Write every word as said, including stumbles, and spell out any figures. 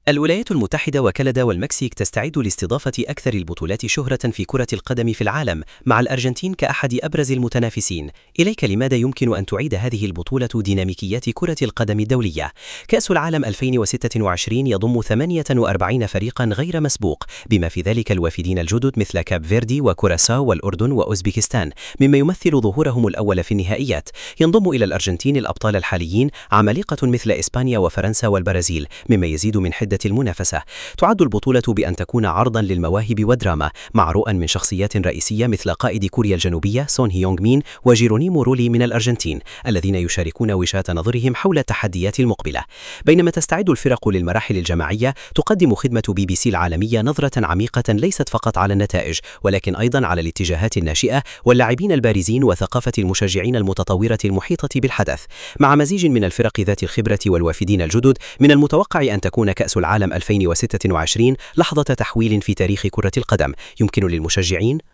الولايات المتحدة وكندا والمكسيك تستعد لاستضافة أكثر البطولات شهرة في كرة القدم في العالم، مع الأرجنتين كأحد أبرز المتنافسين. إليك لماذا يمكن أن تعيد هذه البطولة ديناميكيات كرة القدم الدولية؟ كأس العالم ألفين وستة وعشرين يضم ثمانية وأربعين فريقا غير مسبوق، بما في ذلك الوافدين الجدد مثل كاب فيردي وكوراساو والأردن وأوزبكستان، مما يمثل ظهورهم الأول في النهائيات. ينضم إلى الأرجنتين الأبطال الحاليين عمالقة مثل إسبانيا وفرنسا والبرازيل، مما يزيد من حدة المنافسة. تعد البطولة بأن تكون عرضا للمواهب والدراما، مع رؤى من شخصيات رئيسية مثل قائد كوريا الجنوبية سون هيونغ مين وجيرونيمو رولي من الأرجنتين، الذين يشاركون وجهات نظرهم حول التحديات المقبلة. بينما تستعد الفرق للمراحل الجماعية، تقدم خدمة بي بي سي العالمية نظرة عميقة ليست فقط على النتائج، ولكن أيضا على الاتجاهات الناشئة واللاعبين البارزين وثقافة المشجعين المتطورة المحيطة بالحدث. مع مزيج من الفرق ذات الخبرة والوافدين الجدد، من المتوقع أن تكون كأس العالم ألفين وستة وعشرين لحظة تحويل في تاريخ كرة القدم. يمكن للمشجعين